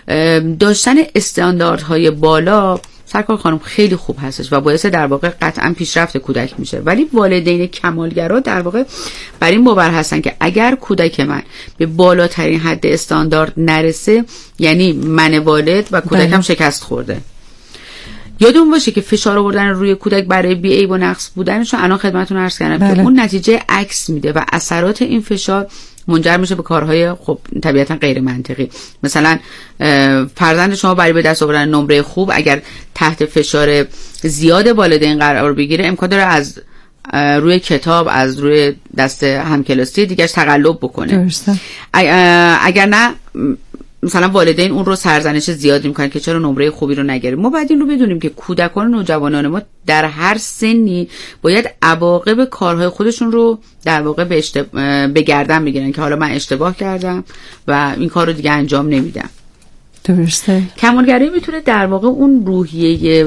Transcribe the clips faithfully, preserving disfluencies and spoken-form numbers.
داشتن استانداردهای بالا سرکار خانم خیلی خوب هستش و باعث در واقع قطعا پیشرفت کودک میشه، ولی والدین کمالگرا در واقع بر این باور هستن که اگر کودک من به بالاترین حد استاندارد نرسه یعنی من والد و کودکم شکست خورده. یادون باشه که فشار آوردن روی کودک برای بی عیب و نقص بودنش الان خدمتتون عرض کردم که اون نتیجه عکس میده و اثرات این فشار منجر میشه به کارهای خب طبیعتا غیر منطقی. مثلا فرزند شما برای به دست آوردن نمره خوب اگر تحت فشار زیاد والدین قرار بگیره امکان داره از روی کتاب از روی دست همکلاسی دیگه‌اش تقلب بکنه. درسته. اگر نه مثلا والدین اون رو سرزنش زیادی میکنن که چرا نمره خوبی رو نگیره. ما باید این رو بدونیم که کودکان و نوجوانان ما در هر سنی باید عواقب کارهای خودشون رو در واقع به, اشتب... به گردن بگیرن که حالا من اشتباه کردم و این کار رو دیگه انجام نمیدم. درسته. کمالگرایی میتونه در واقع اون روحیه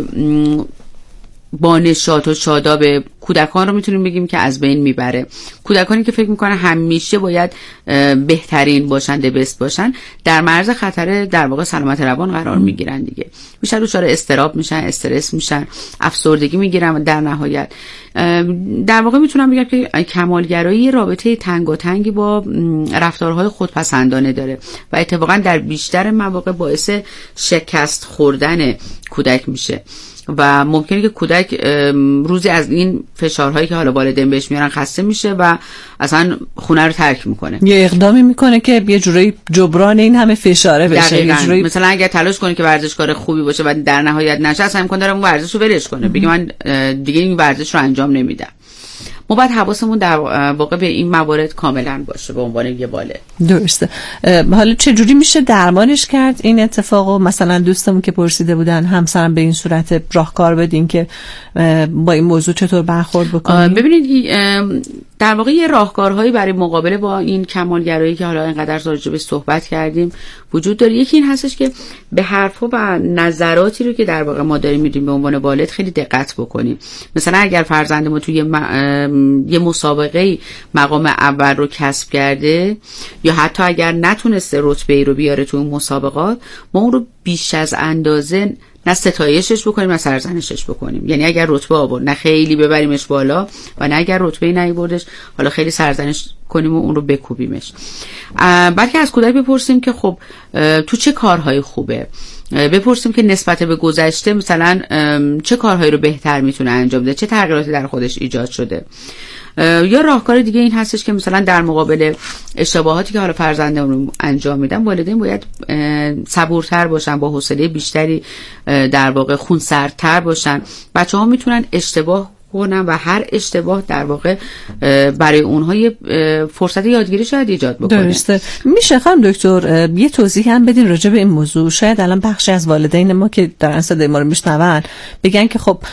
با نشاط و شاداب کودکان رو میتونیم بگیم که از بین میبره. کودکانی که فکر میکنن همیشه باید بهترین باشن، دبست باشن، در معرض خطر در واقع سلامت روان قرار میگیرن دیگه. بیشتر دچار اضطراب میشن، استرس میشن، افسردگی میگیرن و در نهایت در واقع میتونم بگم که کمالگرایی رابطه تنگاتنگی با رفتارهای خودپسندانه داره و اتفاقا در بیشتر مواقع باعث شکست خوردن کودک میشه و ممکنه که کودک روزی از این فشارهایی که حالا والدین بهش میارن خسته میشه و اصلا خونه رو ترک میکنه. یه اقدامی میکنه که یه جوری جبران این همه فشاره بشه. یه جوری مثلا اگه تلاش کنه که ورزشکار خوبی باشه و در نهایت نشه، اصلا امکان داره اون ورزش رو ولش کنه، بگه من دیگه این ورزش رو انجام نمیدم. ما باید حواسمون در واقع به این موارد کاملا باشه به عنوان یه والد. درسته. حالا چه جوری میشه درمانش کرد این اتفاقو؟ مثلا دوستمون که پرسیده بودن همسرم به این صورت راهکار بدین که با این موضوع چطور برخورد بکنیم؟ ببینید در واقع یه راهکارهایی برای مقابله با این کمالگرایی که حالا اینقدر راجع بهش صحبت کردیم وجود داره. یکی این هستش که به حرفا و نظراتی رو که در واقع ما داریم میدیم به عنوان والد خیلی دقت بکنیم. مثلا اگر فرزند ما توی یه مسابقه مقام اول رو کسب کرده یا حتی اگر نتونسته رتبه‌ای رو بیاره تو اون مسابقات، ما اون رو بیش از اندازه نه ستایشش بکنیم نه سرزنشش بکنیم. یعنی اگر رتبه آورد نه خیلی ببریمش بالا و نه اگر رتبه‌ای نیاوردش حالا خیلی سرزنش کنیم و اون رو بکوبیمش. بلکه از کودک بپرسیم که خب تو چه کارهای خوبه، بپرسیم که نسبت به گذشته مثلا چه کارهایی رو بهتر میتونه انجام بده، چه تغییراتی در خودش ایجاد شده. یا راهکار دیگه این هستش که مثلا در مقابل اشتباهاتی که حالا فرزندمون رو انجام میدن والدین باید صبورتر باشن، با حوصله بیشتری در واقع خونسردتر باشن. بچه‌ها میتونن اشتباه کنن و هر اشتباه در واقع برای اونها یه فرصت یادگیری شاید ایجاد بکنه. درسته. میشه خانم دکتر یه توضیح هم بدین راجع به این موضوع؟ شاید الان بخشی از والدین ما که دارن صدای ما رو میشنون بگن که خب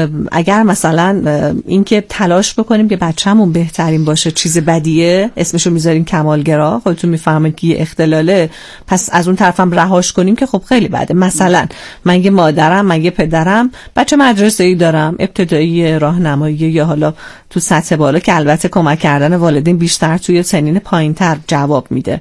اگر مثلا این که تلاش بکنیم که بچه‌مون بهترین باشه چیز بدیه، اسمشو میذارین کمالگرا، خودتون میفهمید که یه اختلاله، پس از اون طرفم رهاش کنیم که خب خیلی بده. مثلا من یه مادرم، من یه پدرم، بچه مدرسه‌ای دارم، ابتدایی راهنمایی یا حالا تو سطح بالا که البته کمک کردن والدین بیشتر توی سنین پایین‌تر جواب میده.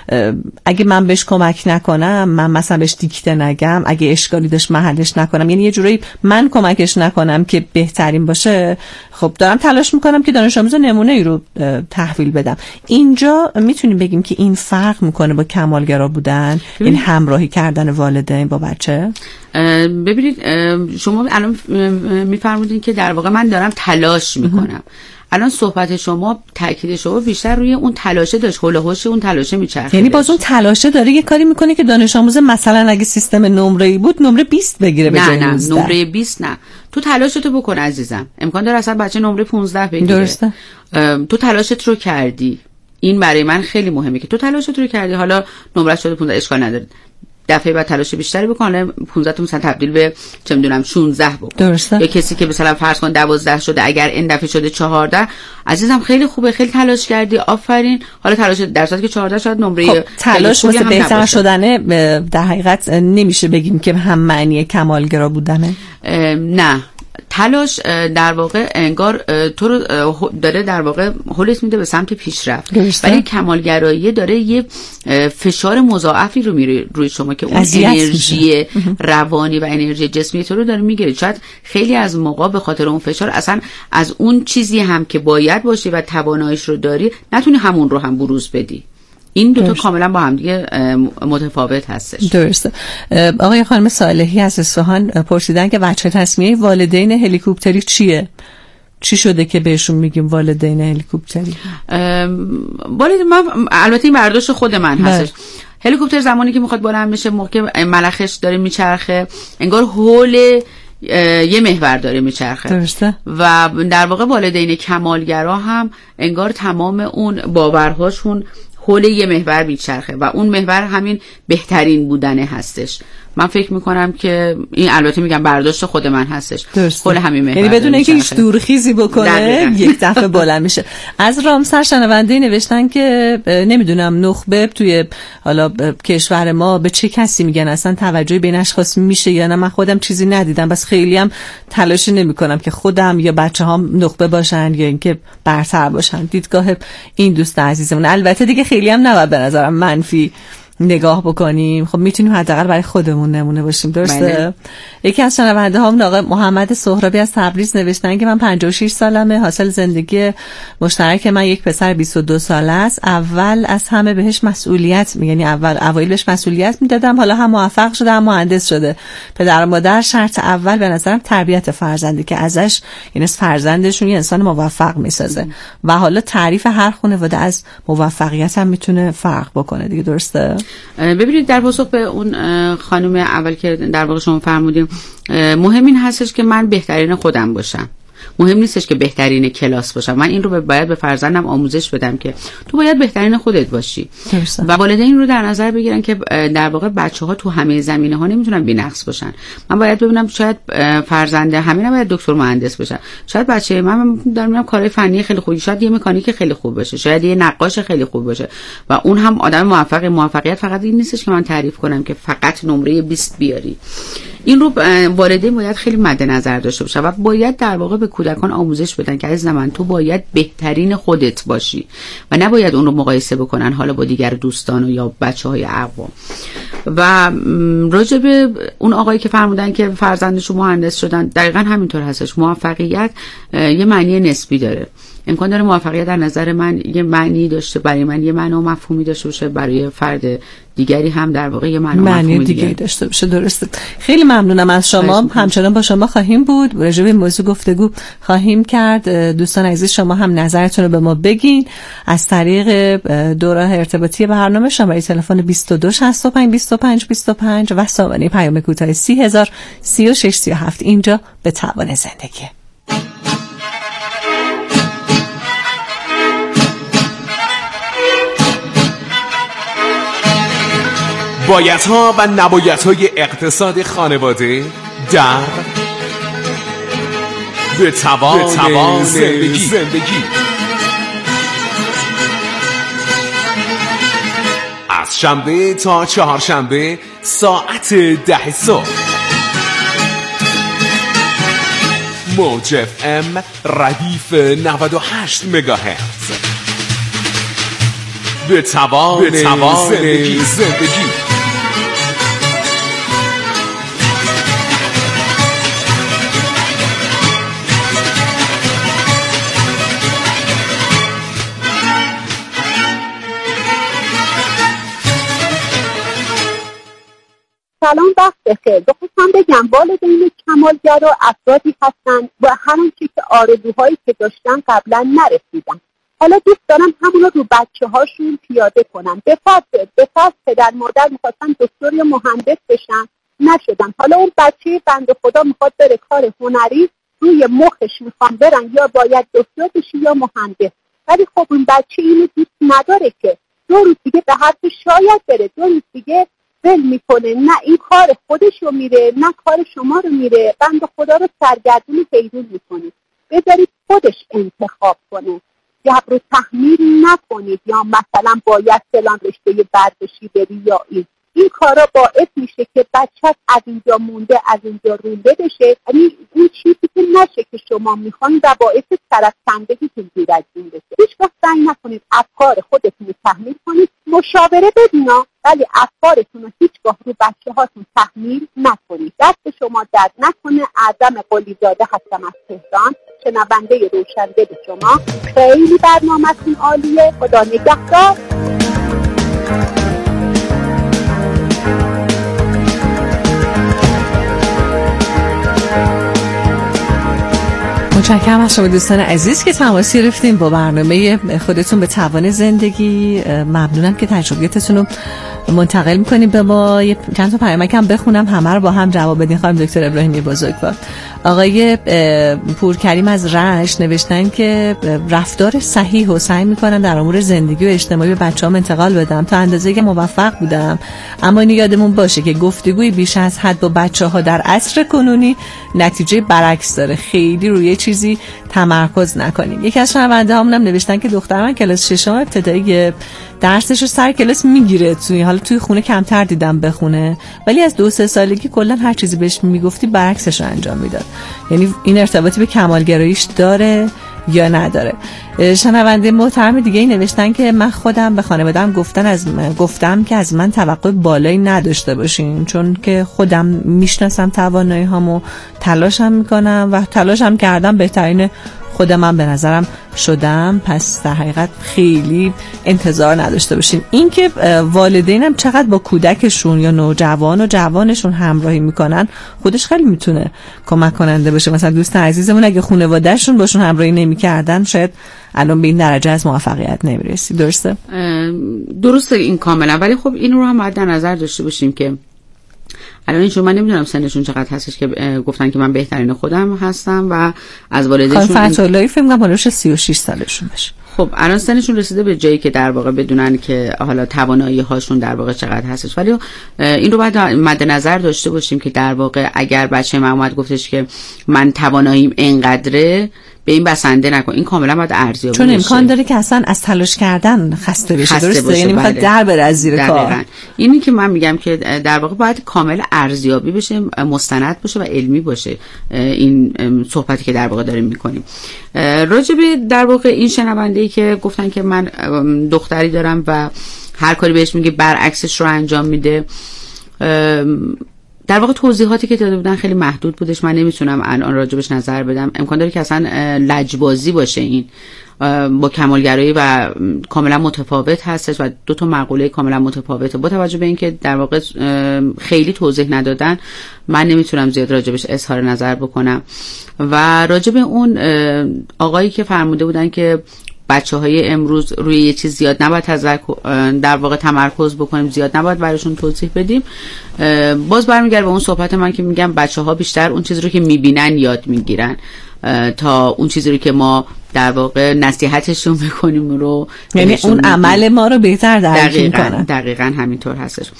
اگه من بهش کمک نکنم، من مثلا بهش دیکته نگم، اگه اشکالی داشت محلش نکنم، یعنی یه جوری من کمکش نکنم که بهترین باشه، خب دارم تلاش میکنم که دانش آموز نمونه ای رو تحویل بدم. اینجا میتونیم بگیم که این فرق میکنه با کمالگرا بودن، این همراهی کردن والدین با بچه؟ ببینید شما الان میفرمودین که در واقع من دارم تلاش میکنم. الان صحبت شما، تاکید شما بیشتر روی اون تلاشه داشت، هول و هوش اون تلاشه میچرخه. یعنی باز اون تلاشه داره یه کاری میکنه که دانش آموز مثلا اگه سیستم نمره‌ای بود نمره بیست بگیره به جای نوزده. نه نه نمره بیست نه. تو تلاشتو بکن عزیزم. امکان داره اصلا بچه نمره پانزده بگیره. درسته. تو تلاشت رو کردی. این برای من خیلی مهمه که تو تلاشت رو کردی، حالا نمره شده پانزده اشکال نداره. دفعه بعد تلاش بیشتری بکنه، پانزده تا مثلا تبدیل به چه میدونم شانزده بکن. درسته. یا کسی که مثلا فرض کن دوازده شده، اگر این دفعه شده چهارده، عزیزم خیلی خوبه، خیلی تلاش کردی، آفرین. حالا تلاش در صورتی که چهارده شاید نمره خب تلاش واسه بهتر شدنه در حقیقت نمیشه بگیم که هم معنی کمالگرا بودنه. نه تلاش در واقع انگار تو رو داره در واقع هولت میده به سمت پیشرفت، ولی کمالگرایی داره یه فشار مضاعفی رو میره روی شما که اون انرژی روانی و انرژی جسمی تو رو داره میگیره. شاید خیلی از موقع به خاطر اون فشار اصلا از اون چیزی هم که باید باشی و تواناییش رو داری نتونی همون رو هم بروز بدی. این دو تا کاملا با هم دیگه متفاوت هستش. درسته. آقای خانم صالحی از اصفهان پرسیدن که وجه تسمیه والدین هلیکوپتری چیه؟ چی شده که بهشون میگیم والدین هلیکوپتری؟ والدین من البته این برداشت خود من هستش. هلیکوپتر زمانی که میخواد بلند بشه، موقع ملخش داره میچرخه، انگار حول یه محور داره میچرخه. درسته. و در واقع والدین کمالگرا هم انگار تمام اون باورهاشون حول یه محور میچرخه و اون محور همین بهترین بودنه هستش. من فکر میکنم که این البته میگم برداشت خود من هستش، حول همین محور، یعنی بدون اینکه هیچ دورخیزی بکنه یک دفعه بلند میشه. از رامسر شنونده نوشتن که نمیدونم نخبه توی حالا کشور ما به چه کسی میگن، اصلا توجهی بین اشخاص میشه یا نه؟ من خودم چیزی ندیدم، بس خیلی هم تلاش نمیکنم که خودم یا بچه‌هام نخبه باشن یا اینکه برتر باشن. دیدگاه این دوست عزیزمون البته دیگه خیلی هم نباید به نظرم منفی نگاه بکنیم. خب میتونیم حداقل برای خودمون نمونه باشیم. درسته؟ بله. یکی از شنونده هام آقای محمد سهرابی از تبریز نوشتن که من پنجاه و شش سالمه، حاصل زندگی مشترک من یک پسر بیست و دو ساله است. اول از همه بهش مسئولیت می یعنی اول اوایل بهش مسئولیت میدادم، حالا هم موفق شده هم مهندس شده. پدر و مادر شرط اول به نظرم تربیت فرزندی که ازش یعنی از فرزندشون یه انسان موفق میسازه و حالا تعریف هر خانواده از موفقیت هم میتونه فرق بکنه دیگه. درسته؟ ببینید در پاسخ به اون خانم اول که در واقع شما فرمودیم، مهم این هستش که من بهترین خودم باشم، مهم نیستش که بهترین کلاس باشم. من این رو باید به فرزندم آموزش بدم که تو باید بهترین خودت باشی درسته. و والدین رو در نظر بگیرن که در واقع بچه‌ها تو همه زمینه‌ها نمیتونن بی‌نقص باشن. من باید ببینم شاید فرزند همین نباید دکتر مهندس باشه، شاید بچه من دارم میگم کارهای فنی خیلی خوبی، شاید یه مکانیک خیلی خوب باشه، شاید یه نقاش خیلی خوب باشه و اون هم آدم موفق. موفقیت فقط این نیستش که من تعریف کنم که فقط نمره بیست بیاری. این رو والدین باید خیلی مد نظر داشته باشه و باید در واقع به کودکان آموزش بدن که از زمان تو باید بهترین خودت باشی و نباید اون رو مقایسه بکنن حالا با دیگر دوستان و یا بچهای اقوام. و راجع به اون آقایی که فرمودن که فرزندشون مهندس شدن، دقیقاً همینطور هستش. موفقیت یه معنی نسبی داره. امکان داره موفقیت در نظر من یه معنی داشته، برای من یه معنی و مفهومی داشته باشه، برای فرد دیگری هم در واقع یه معنی و مفهومی دیگری داشته باشه. درسته. خیلی ممنونم از شما. همچنان با شما خواهیم بود، راجع به موضوع گفتگو خواهیم کرد. دوستان عزیز شما هم نظرتون رو به ما بگین از طریق دو راه ارتباطی برنامه، شماره تلفن بیست و دو شصت و پنج بیست و پنج بیست و پنج و سامانه پیام کوتاه سی هزار سی و شش سی و هفت. اینجا به توان زندگی. بایدها و نبایدهای اقتصاد خانواده در به توان زندگی. زندگی از شنبه تا چهارشنبه ساعت ده صبح موج اف ام ردیف نود و هشت مگاهرتز. به توان زندگی. زندگی سلام، وقت بخیر. بخواستم بگم والدین کمالگرا افرادی هستن و همون چیز که آرزوهایی که داشتن قبلا نرسیدن، حالا دوست دارم همون رو بچه هاشون پیاده کنن. به فرض به فرض پدر مادر میخواستن دکتر یا مهندس بشن، نشدن. حالا اون بچه بنده خدا میخواد بره کار هنری، روی مخش میخوام برن یا باید دکتر بشی یا مهندس، ولی خب اون بچه اینو دوست نداره که دو روز دیگه به حرف شاید بره، دو روز دیگه ول میکنه، نه این کار خودش رو میره نه کار شما رو میره، بنده خدا رو سرگردون حیرون میکنید. بذارید خودش انتخاب کنه، جبر و تحمیل نکنید یا مثلا باید فلان رشته ورزشی بری یا این این کارا باعث میشه که بچت از اینجا مونده از اینجا رونده بشه. یعنی این چیزی که نشه که شما میخواین و باعث طرف‌سنجیتون دور از این بشه. هیچ وقت سعی نکنید افکار خودتون رو تحمیل کنید. مشاوره بدینا، ولی افکارتون رو هیچگاه رو بچه هاتون تحمیل نکنید. دست شما درد نکنه. اعظم قلیزاده هستم از تهران، شنونده روشنده به شما. خیلی برنامه‌تون عالیه. خدا نگهدار. متشکرم از شما دوستان عزیز که تماس گرفتین با برنامه خودتون به توان زندگی. ممنونم که تجربیاتتون رو منتقل میکنیم به ما. چند تا پیامک هم بخونم، همه رو با هم جواب بدین. خانم دکتر ابراهیمی بزرگوار. آقای پورکریم از رشت نوشتن که رفتار صحیح و سعی میکنم در امور زندگی و اجتماعی به بچه‌هام انتقال بدم تا اندازه‌ای که موفق بودم، اما این یادمون باشه که گفتگوی بیش از حد با بچه‌ها در عصر کنونی نتیجه برعکس داره. خیلی روی چیزی تمرکز نکنیم. یکی از شنونده‌هامون هم نوشتن که دختر من کلاس ششم ابتدایی درسش رو سر کلاس میگیره، توی حالا توی خونه کمتر دیدم بخونه، ولی از دو سه سالگی کلا هر چیزی بهش میگفتی برعکسش رو انجام میداد. یعنی این ارتباطی به کمالگراییش داره یا نداره؟ شنونده محترم دیگه ای نوشتن که من خودم به خانواده‌ام گفتن از من گفتم که از من توقع بالایی نداشته باشین، چون که خودم میشناسم توانایی‌هامو، تلاشم میکنم و تلاشم کردم بهترین خودم هم به نظرم شدم، پس در حقیقت خیلی انتظار نداشته باشین. این که والدینم چقدر با کودکشون یا نوجوان و جوانشون همراهی میکنن خودش خیلی میتونه کمک کننده باشه. مثلا دوست عزیزمون اگه خانواده‌شون باشون همراهی نمیکردن شاید الان به این درجه از موفقیت نمیرسی. درسته؟ درسته این کاملا، ولی خب این رو هم باید در نظر داشته باشیم که الان اینجور من نمیدونم سنشون چقدر هستش که گفتن که من بهترین خودم هستم و از والدینشون خانم فتح‌اللهی فکر می‌کنم بالوش سی و شش سالشون بشه. خب الان سنشون رسیده به جایی که در واقع بدونن که حالا توانایی هاشون در واقع چقدر هستش، ولی این رو باید مد نظر داشته باشیم که در واقع اگر بچه من اومد گفتش که من تواناییم اینقدره، به این بسنده نکن. این کاملا باید ارزیابی بشه، چون امکان داره که اصلا از تلاش کردن خسته بشه. درسته؟ یعنی میخواد در بره از زیر کار. اینی که من میگم که در واقع باید کامل ارزیابی بشه، مستند باشه و علمی باشه این صحبتی که در واقع داریم میکنیم. راجع به در واقع این شنونده‌ای که گفتن که من دختری دارم و هر کاری بهش میگه برعکسش رو انجام میده، در واقع توضیحاتی که داده بودن خیلی محدود بودش. من نمیتونم الان راجبش نظر بدم. امکان داره که اصلا لجبازی باشه، این با کمالگرایی و کاملا متفاوت هستش و دو تا مقوله کاملا متفاوته. با توجه به اینکه در واقع خیلی توضیح ندادن، من نمیتونم زیاد راجبش اظهار نظر بکنم. و راجب اون آقایی که فرموده بودن که بچه‌های امروز روی یه چیز زیاد نباید در واقع تمرکز بکنیم، زیاد نباید براشون توضیح بدیم، باز برمیگرده به اون صحبت من که میگم بچه‌ها بیشتر اون چیزی رو که میبینن یاد میگیرن تا اون چیزی رو که ما در واقع نصیحتشون میکنیم رو، یعنی اون عمل ما رو بهتر درک میکنن. دقیقاً همینطور هستش.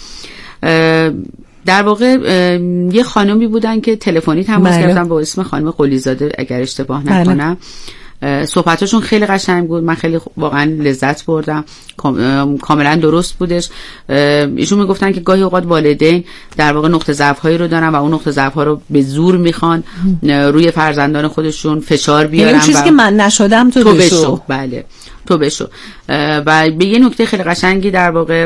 در واقع یه خانمی بودن که تلفنی تماس گرفتن با اسم خانم قلیزاده اگر اشتباه نکنم. صحبتاشون خیلی قشنگ بود، من خیلی واقعا لذت بردم، کاملا درست بودش. ایشون میگفتن که گاهی اوقات والدین در واقع نقطه ضعف هایی رو دارن و اون نقطه ضعف ها رو به زور میخوان روی فرزندان خودشون فشار بیارن. یعنی چیزی که من نشدم تو, تو بشو. بشو بله تو بشو. و به یه نکته خیلی قشنگی در واقع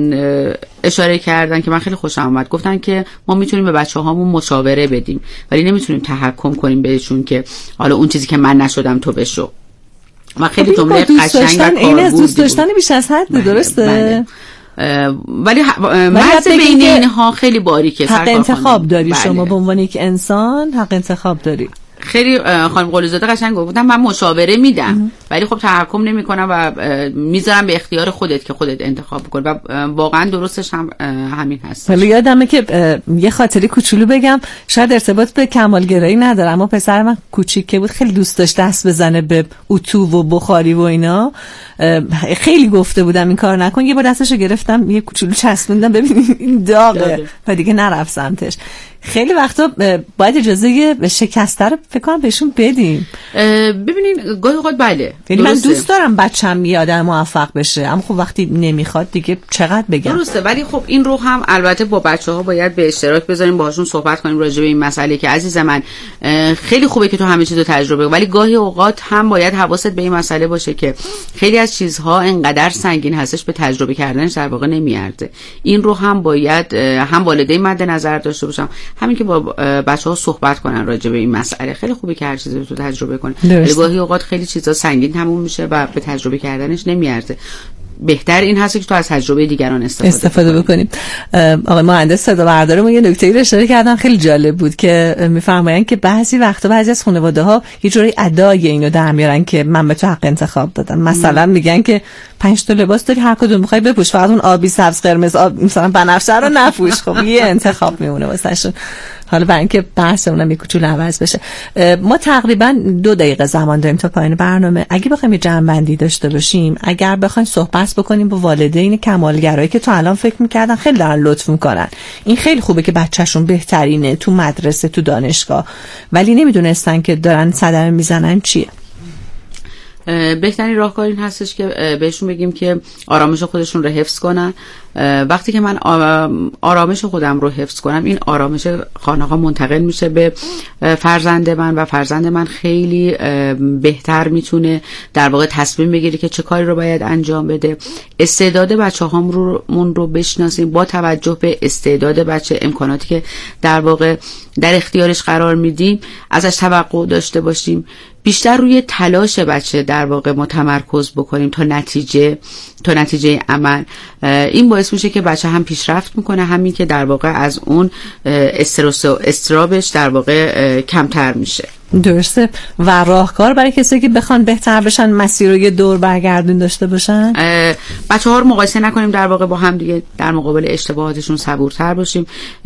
اشاره کردن که من خیلی خوشم اومد. گفتن که ما میتونیم به بچه‌هامون مشاوره بدیم ولی نمیتونیم تحکم کنیم بهشون که حالا اون چیزی که من نشدم تو بشو. و خیلی جمله قشنگ و این از دوست داشتن بیش از حد. بله، درسته؟ بله. ولی مرز بین اینها خیلی باریکه. حق انتخاب داری. بله. شما به عنوان یک انسان حق انتخاب داری. خیلی خانم قلیزاده قشنگ گفتن من مشاوره میدم ولی خب تحکم نمیکنم و میذارم به اختیار خودت که خودت انتخاب بکن و واقعا درستش هم همین هست. ولی یادمه که یه خاطری کوچولو بگم، شاید ارتباط به کمالگرایی نداره، اما پسر من کوچیک که بود خیلی دوست داشت دست بزنه به اتو و بخاری و اینا. خیلی گفته بودم این کار نکن، یه بار دستشو گرفتم یه کوچولو چسبوندم ببین این داغه و دیگه نرفت سمتش. خیلی وقتا باید اجازه شکسته رو فکر کنم بهشون بدیم. ببینین گاهی اوقات بله، یعنی من دوست دارم بچه‌م یه آدم موفق بشه، اما خب وقتی نمیخواد دیگه چقدر بگم. درسته، ولی خب این رو هم البته با بچه‌ها باید به اشتراک بذاریم، باهاشون صحبت کنیم راجع به این مسئله که عزیز من خیلی خوبه که تو همه چیزو تجربه، ولی گاهی اوقات هم باید حواست به این مسئله باشه که خیلی از چیزها انقدر سنگین هستش به تجربه کردنش در واقع نمیارزه. این رو هم باید هم والدین مد نظر داشته باشم، همین که با بچه‌ها صحبت کنن راجع به این مسئله. خیلی خوبه که هر چیزی رو تو تجربه کنی، ولی گاهی اوقات خیلی چیزا سنگین تموم میشه و به تجربه کردنش نمیارزه. بهتر این هست که تو از تجربه دیگران استفاده, استفاده بکنیم. آقای مهندس صدا بردارمون یه نکته‌ای رو اشاره کردن خیلی جالب بود که میفرمایند که بعضی وقتا بعضی از خانواده‌ها یه جوری ادای اینو در میارن که من به تو حق انتخاب دادم. مثلا میگن که پنج تا لباس داری، هر کدوم می‌خوای بپوش، فقط اون آبی، سبز، قرمز، آب مثلا بنفشه رو نپوش. خب یه انتخاب میمونه واسهشون. حالا برای اینکه بحثمون یک کوچولو عوض بشه، ما تقریبا دو دقیقه زمان داریم تا پایان برنامه. اگه بخوایم یه جمع‌بندی داشته باشیم، اگر بخوایم صحبت بکنیم با والدین کمالگرایی که تو الان فکر می‌کردن خیلی دارن لطف می‌کنن، این خیلی خوبه که بچه‌شون بهترینه تو مدرسه، تو دانشگاه، ولی نمیدونستن که دارن صدمه میزنن چیه. بهترین راهکار این هستش که بهشون بگیم که آرامش خودشون رو حفظ کنن. وقتی که من آرامش خودم رو حفظ کنم، این آرامش خانه‌ها منتقل میشه به فرزند من و فرزند من خیلی بهتر میتونه در واقع تصمیم بگیره که چه کاری رو باید انجام بده. استعداد بچه‌هامون رو من رو بشناسیم، با توجه به استعداد بچه، امکاناتی که در واقع در اختیارش قرار میدیم ازش توقع داشته باشیم، بیشتر روی تلاش بچه در واقع ما تمرکز بکنیم تا نتیجه تا نتیجه عمل. این باعث میشه که بچه هم پیشرفت میکنه، همین که در واقع از اون استرس و استرابش در واقع کمتر میشه. درسته. و راهکار برای کسی که بخوان بهتر بشن، مسیر رو یه دور برگردون داشته باشن، بچه ها رو مقایسه نکنیم در واقع با هم دیگه، در مقابل اشتباهاتشون صبورتر باشیم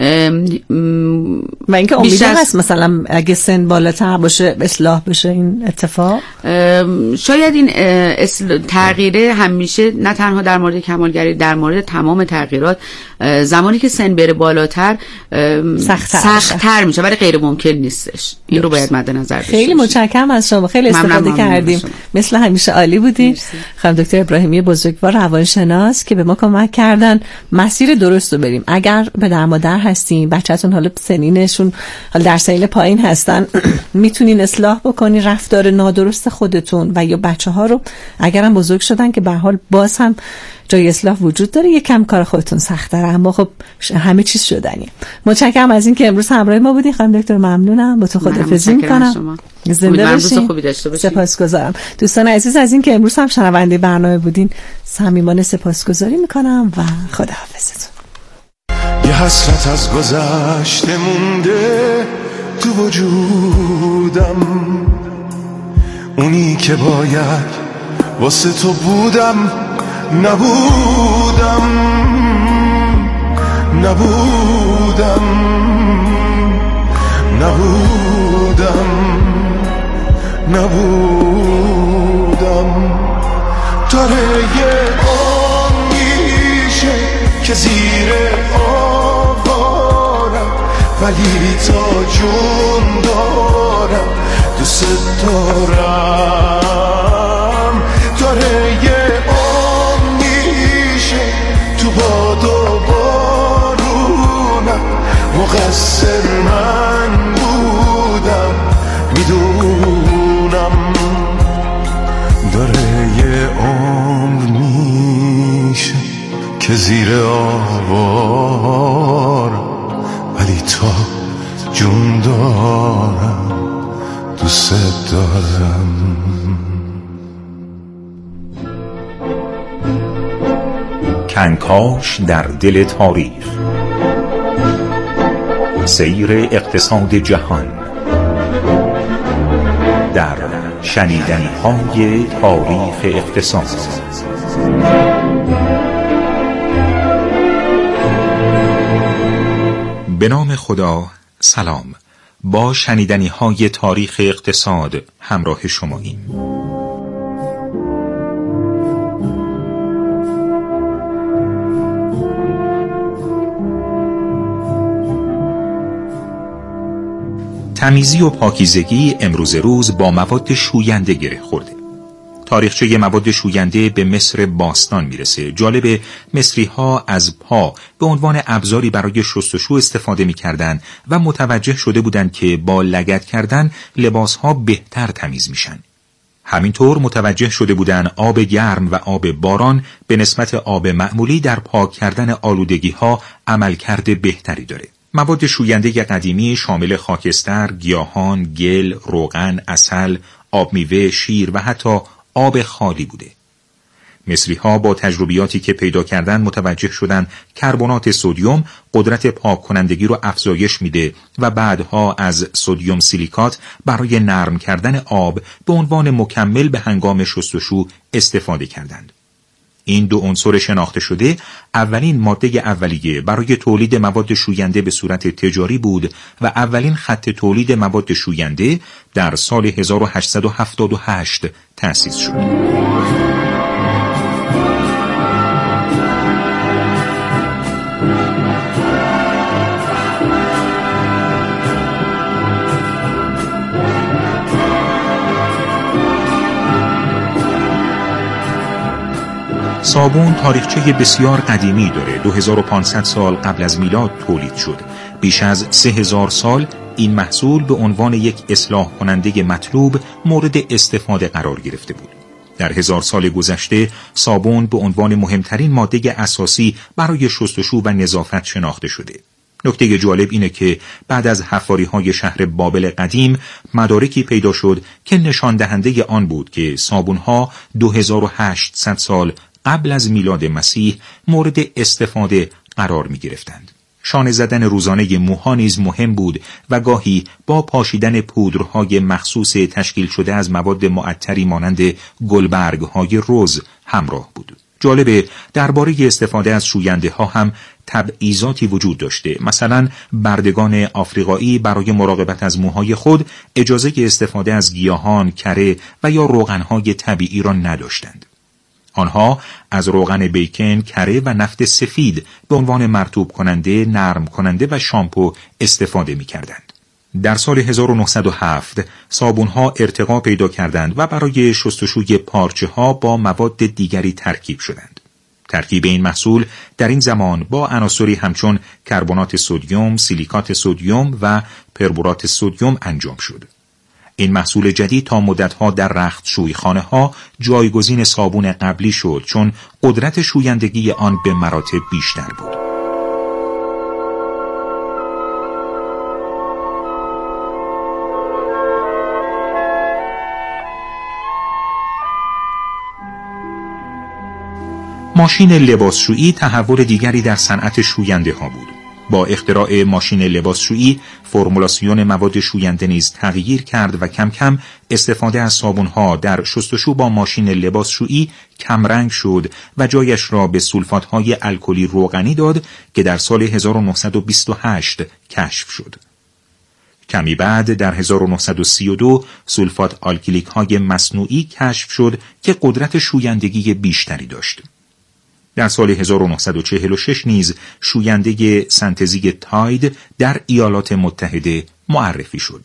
و اینکه امید هست مثلا اگه سن بالاتر باشه اصلاح بشه این اتفاق. شاید این تغییره همیشه نه تنها در مورد کمالگرایی، در مورد تمام تغییرات زمانی که سن بره بالاتر سخت‌تر سخت میشه، ولی غیر ممکن نیستش. این رو باید مد نظر داشته. خیلی متشکرم از شما، خیلی استفاده کردیم، مثل همیشه عالی بودین. خانم دکتر ابراهیمی بزرگوار، روانشناس، که به ما کمک کردن مسیر درست رو بریم. اگر پدر مادر هستین، بچه‌تون حالا سنینشون حالا در سن پایین هستن، میتونین اصلاح بکنی رفتار نادرست خودتون و یا بچه‌ها رو. اگرم بزرگ شدن که به هر حال باز هم جای اصلاح وجود داره، یکم کار خودتون سخت‌تره، اما خب همه چیز شدنیه. متشکرم از این که امروز همراه ما بودین. خانم دکتر ممنونم. با تو خداحافظی می‌کنم. زنده باشین. سپاسگزارم. دوستان عزیز از این که امروز هم شنونده برنامه بودین، صمیمانه سپاسگزاری می‌کنم و خداحافظتون. یه حسرت از گذشته مونده تو وجودم، اونی که باید واسه تو بودم نبودم نبودم نبودم نبودم داره یه آن میشه که زیر آوارم، ولی تا جون دارم دوست دارم. داره یه تو باد و بارونم، مقصر من بودم میدونم. داره یه عمر میشه که زیر آوارم، ولی تا جون دارم دوست دارم. کنکاش در دل تاریخ، سیر اقتصاد جهان در شنیدنی‌های تاریخ اقتصاد. به نام خدا، سلام. با شنیدنی‌های تاریخ اقتصاد همراه شماییم. تمیزی و پاکیزگی امروز روز با مواد شوینده گره خورده. تاریخچه مواد شوینده به مصر باستان میرسه. جالب، مصری ها از پا به عنوان ابزاری برای شستشو استفاده میکردن و متوجه شده بودند که با لگد کردن لباس ها بهتر تمیز میشن. همینطور متوجه شده بودند آب گرم و آب باران به نسبت آب معمولی در پاک کردن آلودگی ها عملکرد بهتری داره. مواد شوینده قدیمی شامل خاکستر، گیاهان، گل، روغن، عسل، آب میوه، شیر و حتی آب خالی بوده. مصری ها با تجربیاتی که پیدا کردن متوجه شدن کربنات سدیم قدرت پاک کنندگی رو افزایش میده و بعدها از سدیم سیلیکات برای نرم کردن آب به عنوان مکمل به هنگام شستشو استفاده کردند. این دو عنصر شناخته شده اولین ماده اولیه برای تولید مواد شوینده به صورت تجاری بود و اولین خط تولید مواد شوینده در سال هزار و هشتصد و هفتاد و هشت تأسیس شد. صابون تاریخچه بسیار قدیمی داره. دو هزار و پانصد سال قبل از میلاد تولید شد. بیش از سه هزار سال این محصول به عنوان یک اصلاح کننده مطلوب مورد استفاده قرار گرفته بود. در هزار سال گذشته صابون به عنوان مهمترین ماده اساسی برای شستشو و نظافت شناخته شده. نکته جالب اینه که بعد از حفاری‌های شهر بابل قدیم مدارکی پیدا شد که نشان دهنده آن بود که صابون‌ها دو هزار و هشتصد سال قبل از میلاد مسیح مورد استفاده قرار می گرفتند. شانه زدن روزانه موها نیز مهم بود و گاهی با پاشیدن پودرهای مخصوص تشکیل شده از مواد معطری مانند گلبرگ‌های رز همراه بود. جالبه درباره استفاده از شوینده ها هم تبعیضاتی وجود داشته. مثلا بردگان آفریقایی برای مراقبت از موهای خود اجازه استفاده از گیاهان، کره و یا روغنهای طبیعی را نداشتند. آنها از روغن بیکن، کره و نفت سفید به عنوان مرطوب کننده، نرم کننده و شامپو استفاده می کردند. در سال هزار و نهصد و هفت صابونها ارتقا پیدا کردند و برای شستشوی پارچه ها با مواد دیگری ترکیب شدند. ترکیب این محصول در این زمان با عناصری همچون کربنات سدیم، سیلیکات سدیم و پربرات سدیم انجام شد. این محصول جدید تا مدتها در رختشویخانه ها جایگزین صابون قبلی شد چون قدرت شویندگی آن به مراتب بیشتر بود. ماشین لباسشویی تحول دیگری در صنعت شوینده ها بود. با اختراع ماشین لباسشویی فرمولاسیون مواد شوینده نیز تغییر کرد و کم کم استفاده از صابون‌ها در شستشو با ماشین لباسشویی کمرنگ شد و جایش را به سولفات‌های الکلی روغنی داد که در سال هزار و نهصد و بیست و هشت کشف شد. کمی بعد در هزار و نهصد و سی و دو سولفات آلکلیک‌های مصنوعی کشف شد که قدرت شویندگی بیشتری داشت. در سال هزار و نهصد و چهل و شش نیز شوینده سنتزی تاید در ایالات متحده معرفی شد.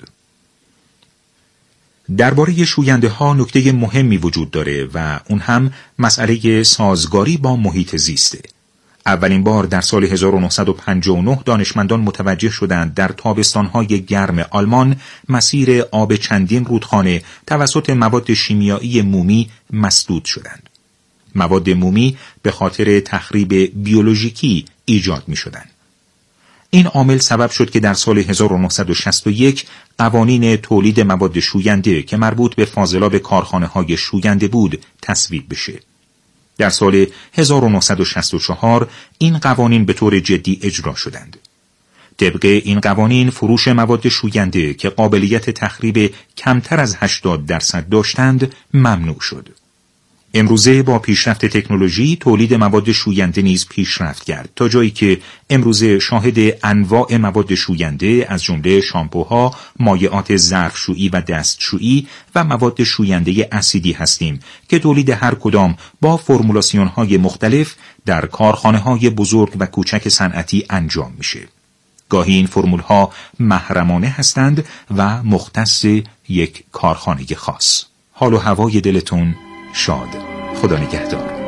درباره شوینده ها نکته مهمی وجود داره و اون هم مسئله سازگاری با محیط زیسته. اولین بار در سال هزار و نهصد و پنجاه و نه دانشمندان متوجه شدند در تابستان‌های گرم آلمان مسیر آب چندین رودخانه توسط مواد شیمیایی مومی مسدود شدند. مواد مومی به خاطر تخریب بیولوژیکی ایجاد می شدند. این عامل سبب شد که در سال هزار و نهصد و شصت و یک قوانین تولید مواد شوینده که مربوط به فاضلاب کارخانه‌های شوینده بود تصویب بشه. در سال هزار و نهصد و شصت و چهار این قوانین به طور جدی اجرا شدند. طبق این قوانین فروش مواد شوینده که قابلیت تخریب کمتر از هشتاد درصد داشتند ممنوع شد. امروزه با پیشرفت تکنولوژی تولید مواد شوینده نیز پیشرفت کرد تا جایی که امروزه شاهد انواع مواد شوینده از جمله شامپوها، مایعات ظرفشویی و دستشویی و مواد شوینده اسیدی هستیم که تولید هر کدام با فرمولاسیون‌های مختلف در کارخانه‌های بزرگ و کوچک صنعتی انجام میشه. گاهی این فرمول‌ها محرمانه هستند و مختص یک کارخانه خاص. حال و هوای دلتون شاد. خدا نگهدار.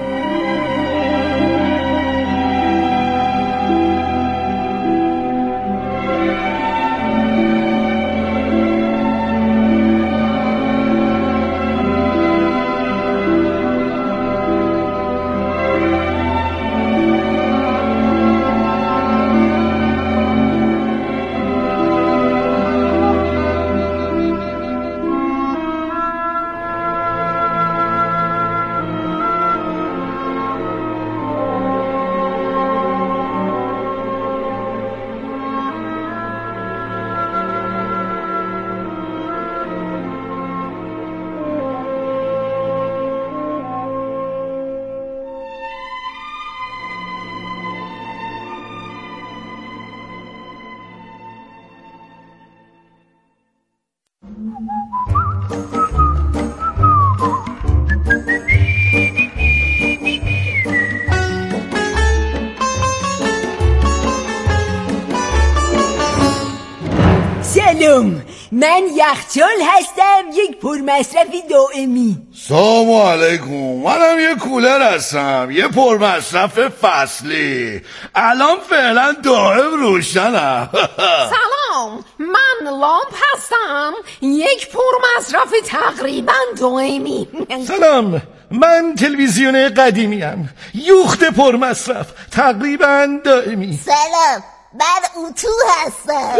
سلام، من یخچال هستم، یک پرمصرفی دائمی. سلام علیکم، منم یه کولر هستم، یه پرمصرف فصلی. الان فعلا دائم روشنم. سلام، من لامپ هستم، یک پرمصرف تقریبا دائمی. سلام، من تلویزیون قدیمی ام، یوخت پرمصرف تقریبا دائمی. سلام، من اتو هستم.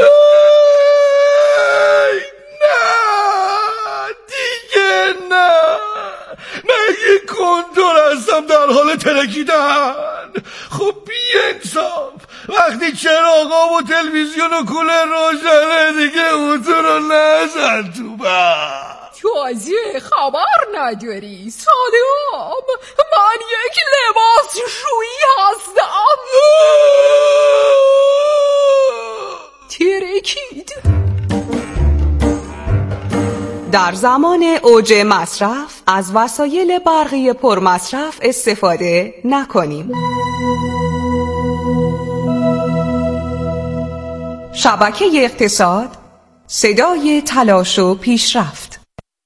نه دیگه نه، من یه کنتور هستم در حال ترکیدن. خب بی انصاف، وقتی چراغا و تلویزیون و کولر روشنه دیگه اتو رو نزن تو بر. تازه خبر نداری صادقم، من یک لباس شویی هستم. ترکید. در زمان اوج مصرف از وسایل برقی پرمصرف استفاده نکنیم. شبکه اقتصاد، صدای تلاش و پیشرفت.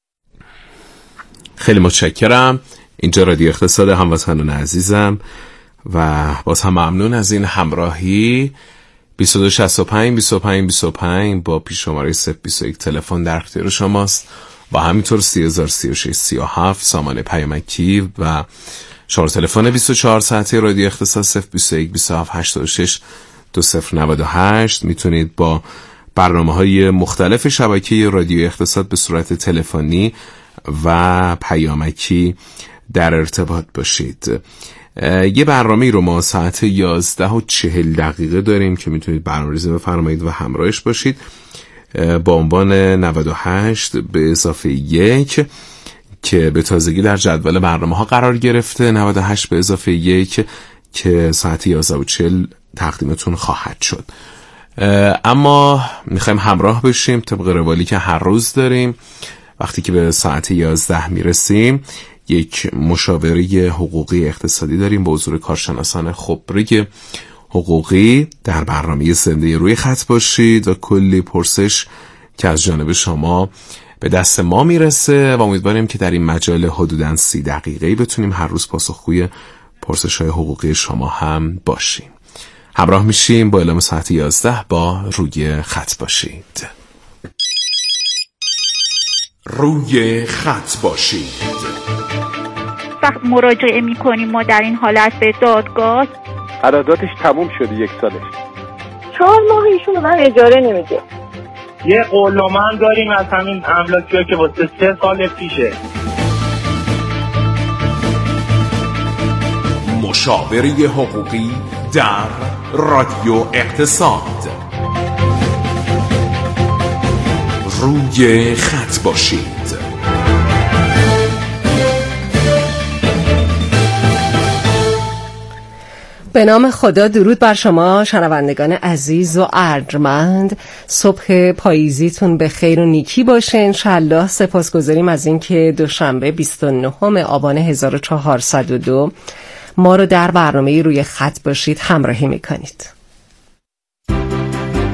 خیلی متشکرم. اینجا رادیو اقتصاد هموطنان عزیزم و باز هم ممنون از این همراهی. بیست و دو شصت و پنج بیست و پنج بیست و پنج با پیش شماره صفر بیست و یک تلفن در اختیار شماست و همینطور سی هزار سی و شش سی و هفت سامان پیامکی و شماره تلفن بیست و چهار ساعته رادیو اقتصاد صفر بیست و یک بیست و هفت هشتاد و شش دو صفر نود و هشت. میتونید با برنامه‌های مختلف شبکه رادیو اقتصاد به صورت تلفنی و پیامکی در ارتباط باشید. یه برنامه رو ما ساعت یازده و چهل دقیقه داریم که میتونید برنامه‌ریزی بفرمایید و همراهش باشید با عنوان نود و هشت به اضافه یک که به تازگی در جدول برنامه ها قرار گرفته. نود و هشت به اضافه یک که ساعت یازده و چهل تقدیمتون خواهد شد. اما میخوایم همراه بشیم طبق روالی که هر روز داریم. وقتی که به ساعت یازده میرسیم یک مشاوره حقوقی اقتصادی داریم با حضور کارشناسان خبره حقوقی. در برنامه زنده روی خط باشید و کلی پرسش که از جانب شما به دست ما میرسه و امیدواریم که در این مجال حدوداً سی دقیقه‌ای بتونیم هر روز پاسخگوی پرسش‌های حقوقی شما هم باشیم. همراه میشیم با اعلام ساعت یازده با روی خط باشید. روی خط باشید. وقت مراجعه میکنیم ما در این حالت به دادگاه، قراردادش تموم شده یک سالش، چهار ماه ایشون من اجاره نمیده. یه قولنامه هم داریم از همین املاکی‌ها که واسه سه سال پیشه. مشاوره حقوقی در رادیو اقتصاد. روی خط باشید. به نام خدا، درود بر شما شنوندگان عزیز و ارجمند. صبح پاییزیتون به خیر و نیکی باشه انشالله. سپاسگزاریم از اینکه دوشنبه بیست و نهم آبان هزار و چهارصد و دو ما رو در برنامه روی خط باشید همراهی میکنید.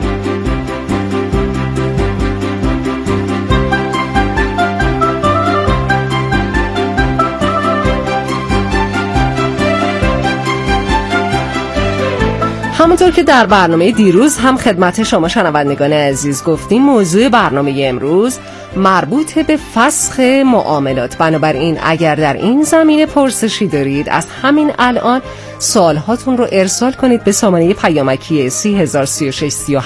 همونطور که در برنامه دیروز هم خدمت شما شنوندگان عزیز گفتیم، موضوع برنامه امروز مربوط به فسخ معاملات. بنابراین اگر در این زمینه پرسشی دارید از همین الان سوالهاتون رو ارسال کنید به سامانه پیامکی سی هزار سی و شش سی و